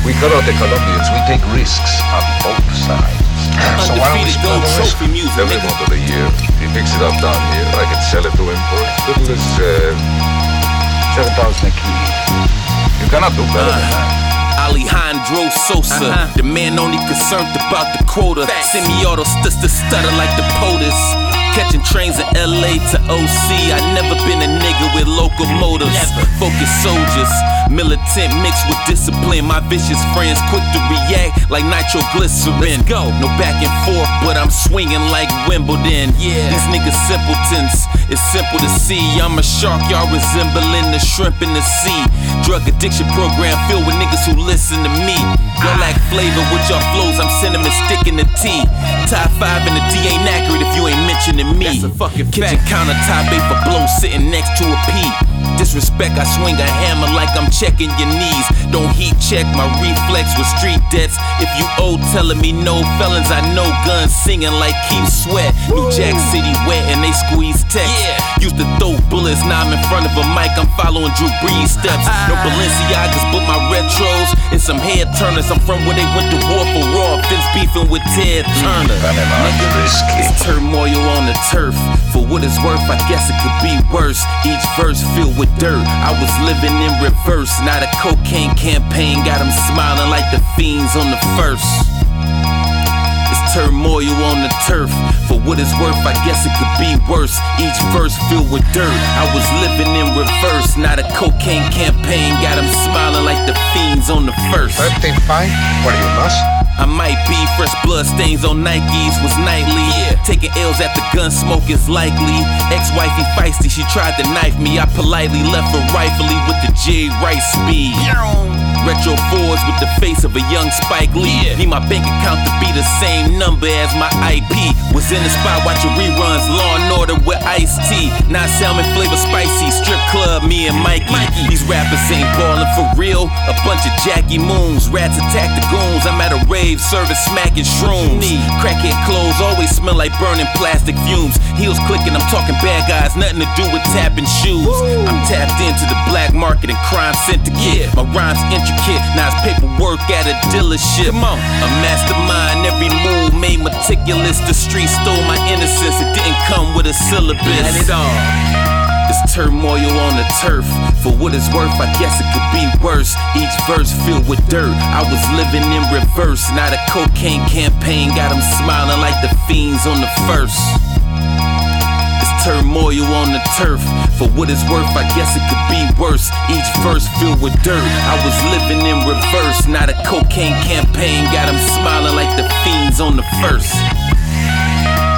We karate Colombians, we take risks on both sides. So why don't we split the risk? Every month of the year, he picks it up down here. I can sell it to him for as little as $7,000 a key. You cannot do better than that. Alejandro Sosa, the man only concerned about the quota. Semi-auto stutter like the POTUS. Catching trains in LA to OC. I never been a nigga with locomotives. Focused soldiers, militant mixed with discipline. My vicious friends quick to react like nitroglycerin. Let's go. No back and forth, but I'm swinging like Wimbledon. Yeah, these niggas simpletons. It's simple to see. I'm a shark, y'all resembling the shrimp in the sea. Drug addiction program filled with niggas who listen to me. Y'all lack flavor with y'all flows. I'm cinnamon sticking the tea. Top 5 in the D ain't accurate if you ain't mentioning me. That's a fucking kitchen countertop ain't for blow sitting next to a P. Disrespect, I swing a hammer like I'm checking your knees. Don't heat check my reflex with street debts. If you old telling me no felons, I know guns singing like Keith Sweat. New Jack City wet and they squeeze text. Used to throw bullets, now I'm in front of a mic, I'm following Drew Brees steps. No Balenciagas, but my retros and some head turners. I'm from where they went to war for Raw. Vince beefing with Ted Turner. It's turmoil on the turf. For what it's worth, I guess it could be worse. Each verse filled with dirt. I was living in reverse. Now the cocaine campaign got them smiling like the fiends on the first. It's turmoil on the turf. For what it's worth, I guess it could be worse. Each verse filled with dirt. I was living in reverse. Now the cocaine campaign got them smiling like the fiends on the first. Birthday fight? What are you, nuts? I might be. Fresh blood stains on Nikes was nightly. Taking L's at the gun smoke is likely. Ex-wifey feisty, she tried to knife me. I politely left her rightfully with the J right speed. Retro Fords with the face of a young Spike Lee. Need my bank account to be the same number as my IP. Was in the spot watching reruns, Law and Order with Ice-T. Not salmon flavor spicy, strip club, me and Mikey. These rappers ain't ballin' for real. A bunch of Jackie Moons, rats attack the goons. I'm at a rave, serving smacking shrooms. Crackhead clothes always smell like burning plastic fumes. Heels clicking, I'm talking bad guys, nothing to do with tapping shoes. I'm tapped into the black market and crime syndicate. My rhymes intricate, now it's paperwork at a dealership. Come on, a mastermind, every move made meticulous. The street stole my innocence, it didn't come with a syllabus. Had it all. It's turmoil on the turf. For what it's worth, I guess it could be worse. Each verse filled with dirt. I was living in reverse. Now the cocaine campaign got them smiling like the fiends on the first. It's turmoil on the turf. For what it's worth, I guess it could be worse. Each verse filled with dirt. I was living in reverse. Now the cocaine campaign got them smiling like the fiends on the first.